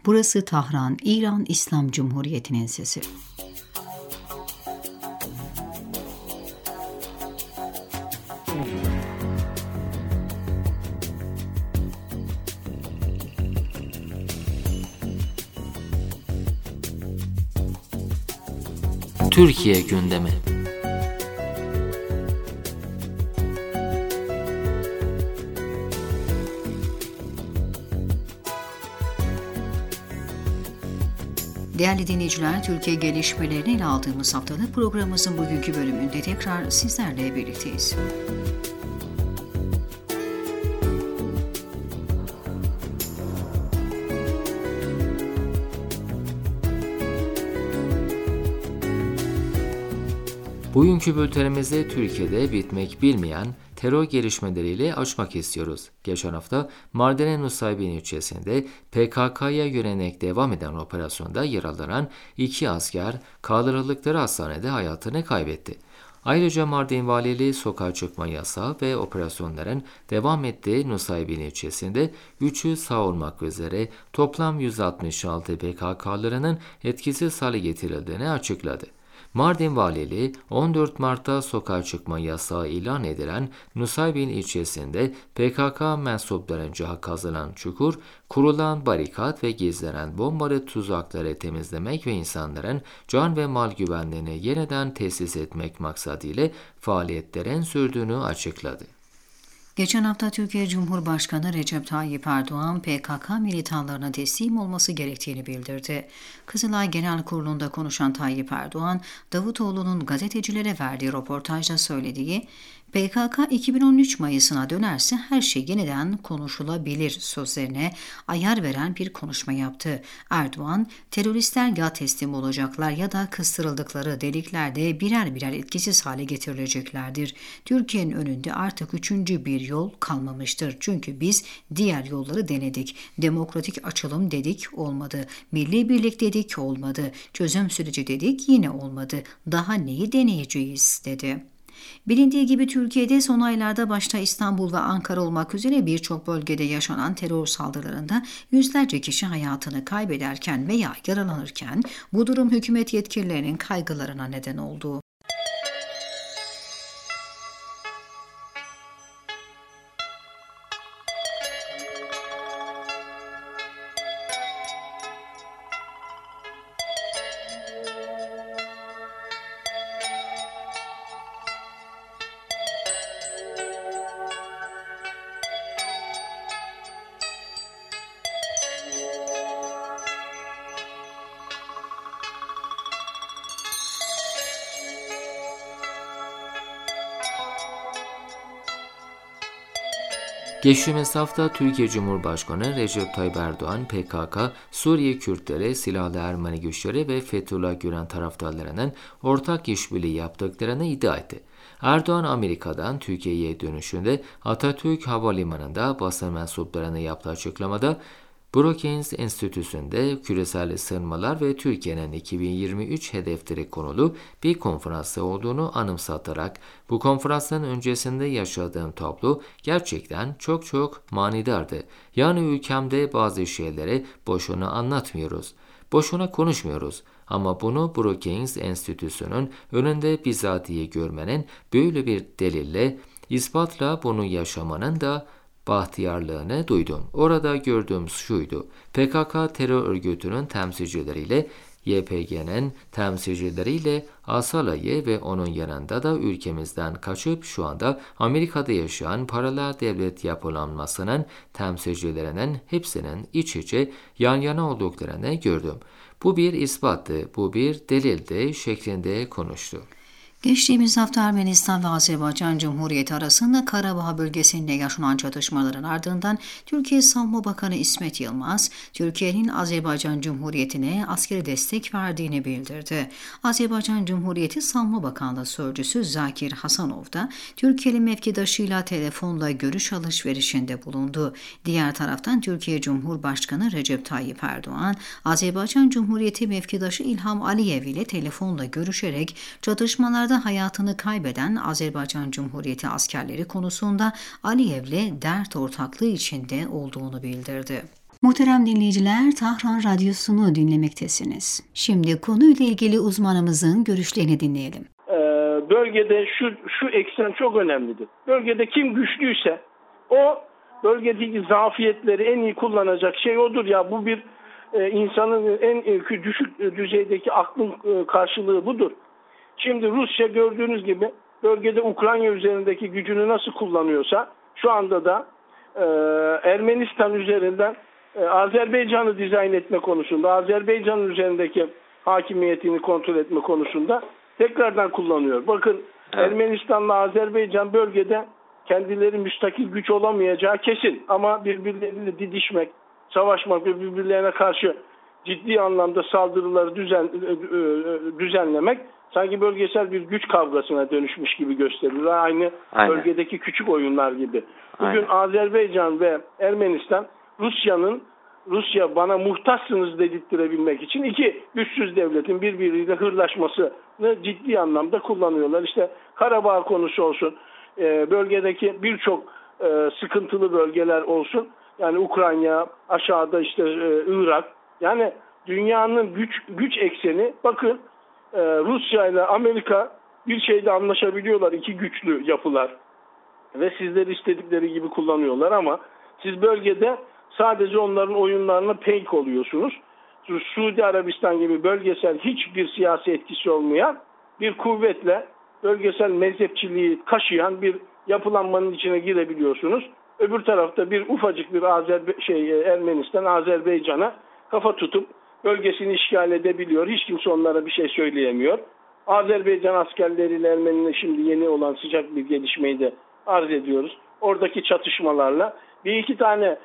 Burası Tahran, İran İslam Cumhuriyeti'nin sesi. Türkiye gündemi. Değerli dinleyiciler, Türkiye gelişmelerini ele aldığımız haftalık programımızın bugünkü bölümünde tekrar sizlerle birlikteyiz. Bugünkü bültenimizi Türkiye'de bitmek bilmeyen terör gelişmeleriyle açmak istiyoruz. Geçen hafta Mardin'in Nusaybin ilçesinde PKK'ya yönelik devam eden operasyonda yaralanan 2 asker kaldırıldıkları hastanede hayatını kaybetti. Ayrıca Mardin Valiliği sokağa çıkma yasağı ve operasyonların devam ettiği Nusaybin ilçesinde 3'ü sağ olmak üzere toplam 166 PKK'larının etkisiz hale getirildiğini açıkladı. Mardin Valiliği 14 Mart'ta sokağa çıkma yasağı ilan edilen Nusaybin ilçesinde PKK mensuplarınca kazılan çukur, kurulan barikat ve gizlenen bombalı tuzakları temizlemek ve insanların can ve mal güvenliğini yeniden tesis etmek maksadıyla faaliyetlerin sürdüğünü açıkladı. Geçen hafta Türkiye Cumhurbaşkanı Recep Tayyip Erdoğan, PKK militanlarına teslim olması gerektiğini bildirdi. Kızılay Genel Kurulu'nda konuşan Tayyip Erdoğan, Davutoğlu'nun gazetecilere verdiği röportajda söylediği, PKK 2013 Mayıs'ına dönerse her şey yeniden konuşulabilir sözlerine ayar veren bir konuşma yaptı. Erdoğan, teröristler ya teslim olacaklar ya da kıstırıldıkları deliklerde birer birer etkisiz hale getirileceklerdir. Türkiye'nin önünde artık üçüncü bir yol kalmamıştır. Çünkü biz diğer yolları denedik. Demokratik açılım dedik, olmadı. Milli birlik dedik, olmadı. Çözüm süreci dedik, yine olmadı. Daha neyi deneyeceğiz, dedi. Bilindiği gibi Türkiye'de son aylarda başta İstanbul ve Ankara olmak üzere birçok bölgede yaşanan terör saldırılarında yüzlerce kişi hayatını kaybederken veya yaralanırken bu durum hükümet yetkililerinin kaygılarına neden oldu. Geçtiğimiz hafta Türkiye Cumhurbaşkanı Recep Tayyip Erdoğan, PKK, Suriye Kürtleri, silahlı Ermeni güçleri ve Fethullah Gülen taraftarlarının ortak işbirliği yaptıklarını iddia etti. Erdoğan, Amerika'dan Türkiye'ye dönüşünde Atatürk Havalimanı'nda basın mensuplarına yaptığı açıklamada, Brookings Enstitüsü'nde küresel ısınmalar ve Türkiye'nin 2023 hedefleri konulu bir konferansı olduğunu anımsatarak bu konferansın öncesinde yaşadığım tablo gerçekten çok manidardı. Yani ülkemde bazı şeyleri boşuna anlatmıyoruz, boşuna konuşmuyoruz. Ama bunu Brookings Enstitüsü'nün önünde bizatihi görmenin, böyle bir delille, ispatla bunu yaşamanın da bahtiyarlığını duydum. Orada gördüğüm şuydu: PKK terör örgütünün temsilcileriyle, YPG'nin temsilcileriyle Asala'yı ve onun yanında da ülkemizden kaçıp şu anda Amerika'da yaşayan paralel devlet yapılanmasının temsilcilerinin hepsinin iç içe yan yana olduklarını gördüm. Bu bir ispattı, bu bir delildi şeklinde konuştu. Geçtiğimiz hafta Ermenistan ve Azerbaycan Cumhuriyeti arasında Karabağ bölgesinde yaşanan çatışmaların ardından Türkiye Savunma Bakanı İsmet Yılmaz, Türkiye'nin Azerbaycan Cumhuriyeti'ne askeri destek verdiğini bildirdi. Azerbaycan Cumhuriyeti Savunma Bakanlığı Sözcüsü Zakir Hasanov da Türkiye'li mevkidaşıyla telefonla görüş alışverişinde bulundu. Diğer taraftan Türkiye Cumhurbaşkanı Recep Tayyip Erdoğan, Azerbaycan Cumhuriyeti mevkidaşı İlham Aliyev ile telefonla görüşerek çatışmalarda hayatını kaybeden Azerbaycan Cumhuriyeti askerleri konusunda Aliyev'le dert ortaklığı içinde olduğunu bildirdi. Muhterem dinleyiciler, Tahran Radyosu'nu dinlemektesiniz. Şimdi konuyla ilgili uzmanımızın görüşlerini dinleyelim. Bölgede şu eksen çok önemlidir. Bölgede kim güçlüyse o bölgedeki zafiyetleri en iyi kullanacak şey odur ya. Bu bir insanın en düşük düzeydeki aklın karşılığı budur. Şimdi Rusya gördüğünüz gibi bölgede Ukrayna üzerindeki gücünü nasıl kullanıyorsa şu anda da Ermenistan üzerinden Azerbaycan'ı dizayn etme konusunda, Azerbaycan'ın üzerindeki hakimiyetini kontrol etme konusunda tekrardan kullanıyor. Bakın evet. Ermenistan'la Azerbaycan bölgede kendileri müstakil güç olamayacağı kesin. Ama birbirleriyle didişmek, savaşmak ve birbirlerine karşı ciddi anlamda saldırıları düzenlemek sanki bölgesel bir güç kavgasına dönüşmüş gibi gösteriyor. Aynı bölgedeki küçük oyunlar gibi. Bugün Azerbaycan ve Ermenistan Rusya bana muhtaçsınız dedirttirebilmek için iki güçsüz devletin birbiriyle hırlaşmasını ciddi anlamda kullanıyorlar. İşte Karabağ konusu olsun, bölgedeki birçok sıkıntılı bölgeler olsun. Yani Ukrayna, aşağıda işte Irak. Yani dünyanın güç ekseni, bakın Rusya ile Amerika bir şeyde anlaşabiliyorlar, iki güçlü yapılar. Ve sizleri istedikleri gibi kullanıyorlar ama siz bölgede sadece onların oyunlarına peyk oluyorsunuz. Suudi Arabistan gibi bölgesel hiçbir siyasi etkisi olmayan bir kuvvetle bölgesel mezhepçiliği kaşıyan bir yapılanmanın içine girebiliyorsunuz. Öbür tarafta bir ufacık bir Ermenistan, Azerbaycan'a kafa tutup bölgesini işgal edebiliyor. Hiç kimse onlara bir şey söyleyemiyor. Azerbaycan askerleriyle Ermeni'nin şimdi yeni olan sıcak bir gelişmeyi de arz ediyoruz. Oradaki çatışmalarla bir iki tane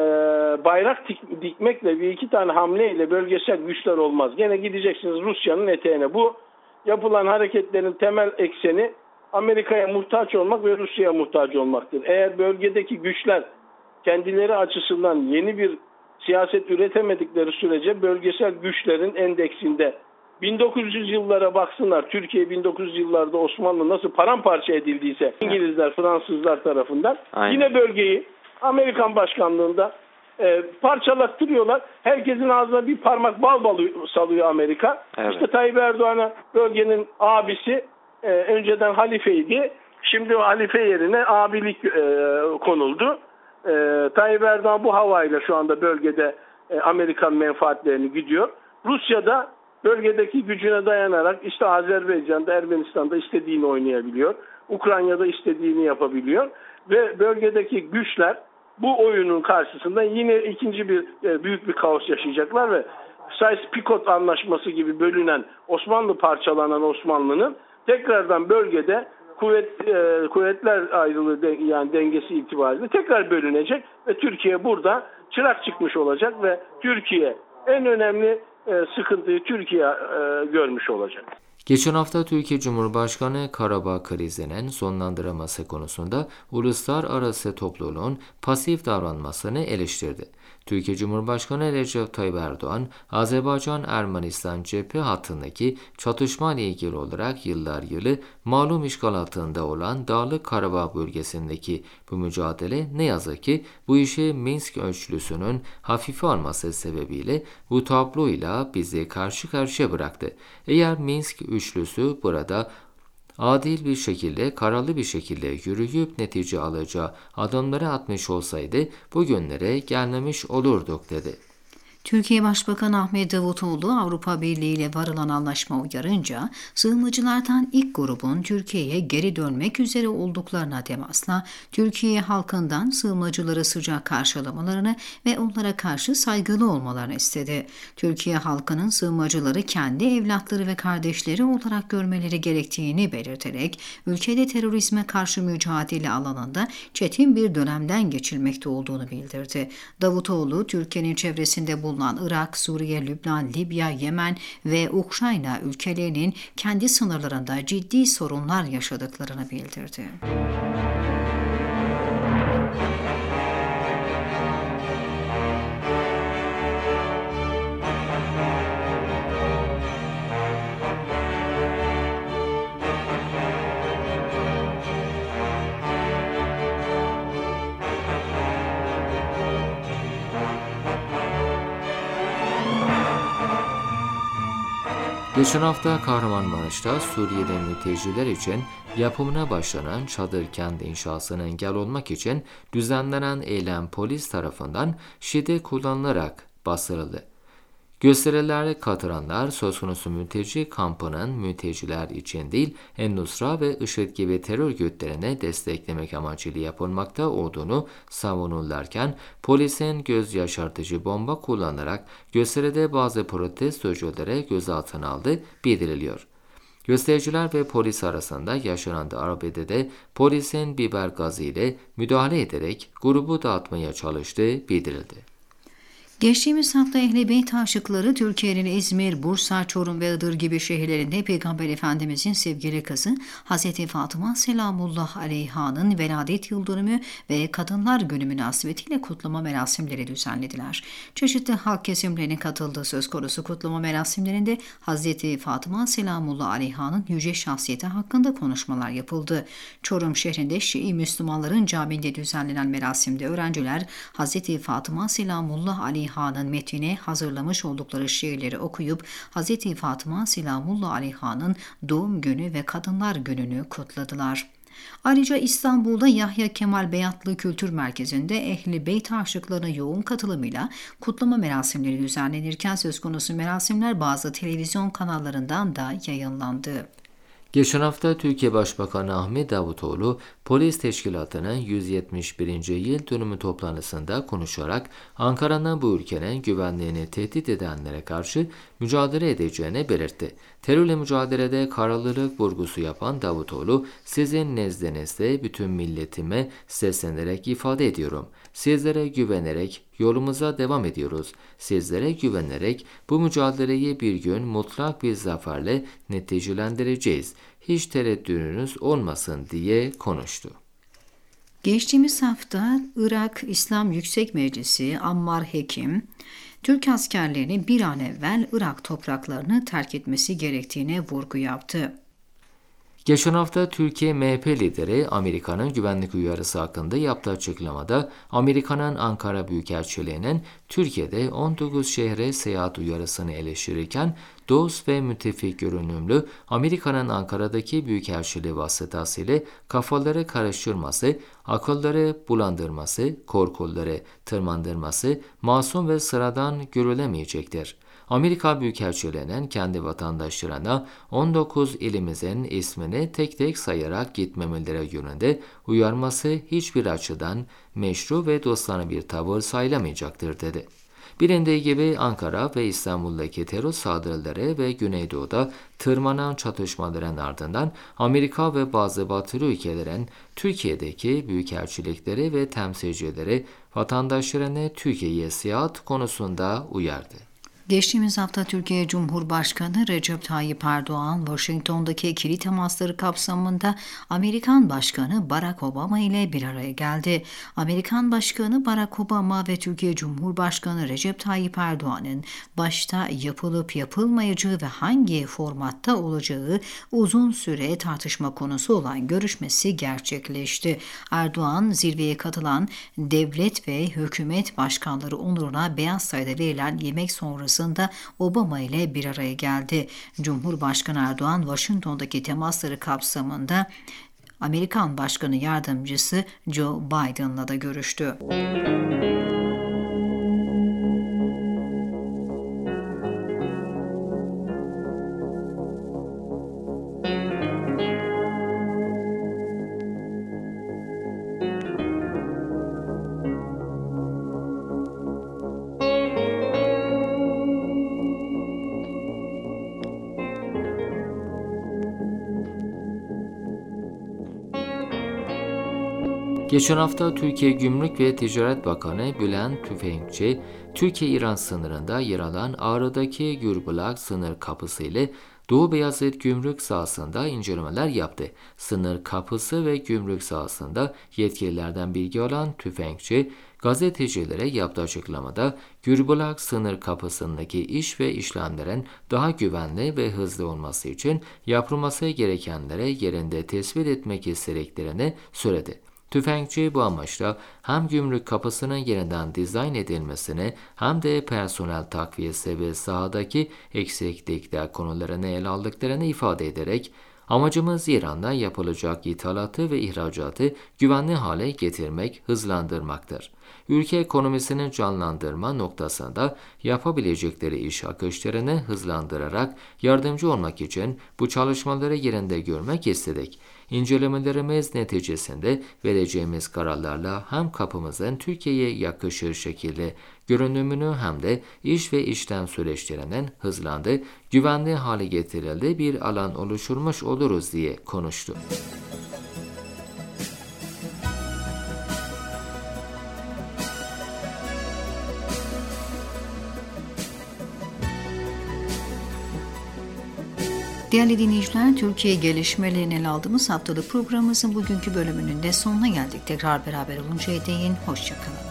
bayrak dikmekle, bir iki tane hamleyle bölgesel güçler olmaz. Gene gideceksiniz Rusya'nın eteğine. Bu yapılan hareketlerin temel ekseni Amerika'ya muhtaç olmak ve Rusya'ya muhtaç olmaktır. Eğer bölgedeki güçler kendileri açısından yeni bir siyaset üretemedikleri sürece bölgesel güçlerin endeksinde 1900 yıllara baksınlar. Türkiye 1900 yıllarda Osmanlı nasıl paramparça edildiyse İngilizler, Fransızlar tarafından yine bölgeyi Amerikan başkanlığında parçalattırıyorlar. Herkesin ağzına bir parmak bal salıyor Amerika. Evet. İşte Tayyip Erdoğan'a bölgenin abisi önceden halifeydi. Şimdi o halife yerine abilik konuldu. Tayyip Erdoğan bu havayla şu anda bölgede Amerikan menfaatlerini gidiyor. Rusya'da bölgedeki gücüne dayanarak işte Azerbaycan'da, Ermenistan'da istediğini oynayabiliyor. Ukrayna'da istediğini yapabiliyor. Ve bölgedeki güçler bu oyunun karşısında yine ikinci bir büyük bir kaos yaşayacaklar ve Sykes-Picot anlaşması gibi bölünen parçalanan Osmanlı'nın tekrardan bölgede kuvvetler ayrılığı yani dengesi itibariyle tekrar bölünecek ve Türkiye burada çırak çıkmış olacak ve Türkiye en önemli sıkıntıyı Türkiye görmüş olacak. Geçen hafta Türkiye Cumhurbaşkanı Karabağ krizinin sonlandırılması konusunda uluslararası topluluğun pasif davranmasını eleştirdi. Türkiye Cumhurbaşkanı Recep Tayyip Erdoğan, Azerbaycan-Ermenistan cephe hattındaki çatışma ile ilgili olarak yıllar yılı malum işgal altında olan Dağlık Karabağ bölgesindeki bu mücadele ne yazık ki bu işi Minsk ölçülüsünün hafife alması sebebiyle bu tabloyla bizi karşı karşıya bıraktı. Eğer Minsk üçlüsü burada adil bir şekilde, kararlı bir şekilde yürüyüp netice alacağı adımları atmış olsaydı bugünlere gelmemiş olurduk dedi. Türkiye Başbakanı Ahmet Davutoğlu Avrupa Birliği ile varılan anlaşma uyarınca sığınmacılardan ilk grubun Türkiye'ye geri dönmek üzere olduklarına temasla Türkiye halkından sığınmacıları sıcak karşılamalarını ve onlara karşı saygılı olmalarını istedi. Türkiye halkının sığınmacıları kendi evlatları ve kardeşleri olarak görmeleri gerektiğini belirterek ülkede terörizme karşı mücadele alanında çetin bir dönemden geçilmekte olduğunu bildirdi. Davutoğlu Türkiye'nin çevresinde bulunan Irak, Suriye, Lübnan, Libya, Yemen ve Ukrayna ülkelerinin kendi sınırlarında ciddi sorunlar yaşadıklarını bildirdi. Geçen hafta Kahramanmaraş'ta Suriye'den mülteciler için yapımına başlanan çadır kent inşasına engel olmak için düzenlenen eylem polis tarafından şiddet kullanılarak bastırıldı. Gösterilere katılanlar söz konusu mülteci kampının mülteciler için değil, En-Nusra ve IŞİD gibi terör örgütlerine desteklemek amacıyla yapılmakta olduğunu savunurlarken polisin göz yaşartıcı bomba kullanarak gösteride bazı protestoculara gözaltına aldığı bildiriliyor. Göstericiler ve polis arasında yaşanan arbedede polisin biber gazı ile müdahale ederek grubu dağıtmaya çalıştığı bildirildi. Geçtiğimiz hafta Ehl-i Beyt aşıkları Türkiye'nin İzmir, Bursa, Çorum ve Iğdır gibi şehirlerinde Peygamber Efendimizin sevgili kızı Hz. Fatıma Selamullah Aleyha'nın veladet yıldönümü ve Kadınlar Günü münasebetiyle kutlama merasimleri düzenlediler. Çeşitli halk kesimlerinin katıldığı söz konusu kutlama merasimlerinde Hz. Fatıma Selamullah Aleyha'nın yüce şahsiyeti hakkında konuşmalar yapıldı. Çorum şehrinde Şii Müslümanların camiinde düzenlenen merasimde öğrenciler Hz. Fatıma Selamullah Aleyha'nın metnine hazırlamış oldukları şiirleri okuyup Hz. Fatıma Selamullah Aleyha'nın doğum günü ve Kadınlar Günü'nü kutladılar. Ayrıca İstanbul'da Yahya Kemal Beyatlı Kültür Merkezi'nde Ehl-i Beyt aşıklarının yoğun katılımıyla kutlama merasimleri düzenlenirken söz konusu merasimler bazı televizyon kanallarından da yayınlandı. Geçen hafta Türkiye Başbakanı Ahmet Davutoğlu, polis teşkilatının 171. yıl dönümü toplantısında konuşarak Ankara'nın bu ülkenin güvenliğini tehdit edenlere karşı mücadele edeceğini belirtti. Terörle mücadelede kararlılık vurgusu yapan Davutoğlu, sizin nezdinizde bütün milletime seslenerek ifade ediyorum. Sizlere güvenerek yolumuza devam ediyoruz. Sizlere güvenerek bu mücadeleyi bir gün mutlak bir zaferle neticelendireceğiz. Hiç tereddütünüz olmasın diye konuştu. Geçtiğimiz hafta Irak İslam Yüksek Meclisi Ammar Hekim, Türk askerlerinin bir an evvel Irak topraklarını terk etmesi gerektiğine vurgu yaptı. Geçen hafta Türkiye MHP lideri Amerika'nın güvenlik uyarısı hakkında yaptığı açıklamada Amerika'nın Ankara Büyükelçiliği'nin Türkiye'de 19 şehre seyahat uyarısını eleştirirken dost ve müttefik görünümlü Amerika'nın Ankara'daki Büyükelçiliği vasıtasıyla kafaları karıştırması, akılları bulandırması, korkuları tırmandırması masum ve sıradan görülemeyecektir. Amerika Büyükelçiliği'nin kendi vatandaşlarına 19 ilimizin ismini tek tek sayarak gitmemeleri yönünde uyarması hiçbir açıdan meşru ve dostane bir tavır sayılamayacaktır dedi. Bilindiği gibi Ankara ve İstanbul'daki terör saldırıları ve Güneydoğu'da tırmanan çatışmaların ardından Amerika ve bazı batılı ülkelerin Türkiye'deki büyükelçilikleri ve temsilcileri vatandaşlarını Türkiye'ye seyahat konusunda uyardı. Geçtiğimiz hafta Türkiye Cumhurbaşkanı Recep Tayyip Erdoğan, Washington'daki ikili temasları kapsamında Amerikan Başkanı Barack Obama ile bir araya geldi. Amerikan Başkanı Barack Obama ve Türkiye Cumhurbaşkanı Recep Tayyip Erdoğan'ın başta yapılıp yapılmayacağı ve hangi formatta olacağı uzun süre tartışma konusu olan görüşmesi gerçekleşti. Erdoğan, zirveye katılan devlet ve hükümet başkanları onuruna Beyaz Saray'da verilen yemek sonrası Obama ile bir araya geldi. Cumhurbaşkanı Erdoğan, Washington'daki temasları kapsamında Amerikan Başkanı Yardımcısı Joe Biden'la da görüştü. Geçen hafta Türkiye Gümrük ve Ticaret Bakanı Bülent Tüfekçi, Türkiye-İran sınırında yer alan Ağrı'daki Gürbulak sınır kapısı ile Doğu Beyazıt gümrük sahasında incelemeler yaptı. Sınır kapısı ve gümrük sahasında yetkililerden bilgi alan Tüfekçi, gazetecilere yaptığı açıklamada Gürbulak sınır kapısındaki iş ve işlemlerin daha güvenli ve hızlı olması için yapılması gerekenlere yerinde tespit etmek istediklerini söyledi. Tüfekçi bu amaçla hem gümrük kapısının yeniden dizayn edilmesini hem de personel takviyesi ve sahadaki eksiklikler konularını ele aldıklarını ifade ederek, amacımız İran'dan yapılacak ithalatı ve ihracatı güvenli hale getirmek, hızlandırmaktır. Ülke ekonomisini canlandırma noktasında yapabilecekleri iş akışlarını hızlandırarak yardımcı olmak için bu çalışmaları yerinde görmek istedik. İncelemelerimiz neticesinde vereceğimiz kararlarla hem kapımızın Türkiye'ye yakışır şekilde görünümünü hem de iş ve işlem süreçlerinin hızlandı, güvenli hale getirildiği bir alan oluşturmuş oluruz diye konuştu. Değerli dinleyiciler, Türkiye gelişmelerini ele aldığımız haftalık programımızın bugünkü bölümünün de sonuna geldik. Tekrar beraber oluncaya değin, hoşçakalın.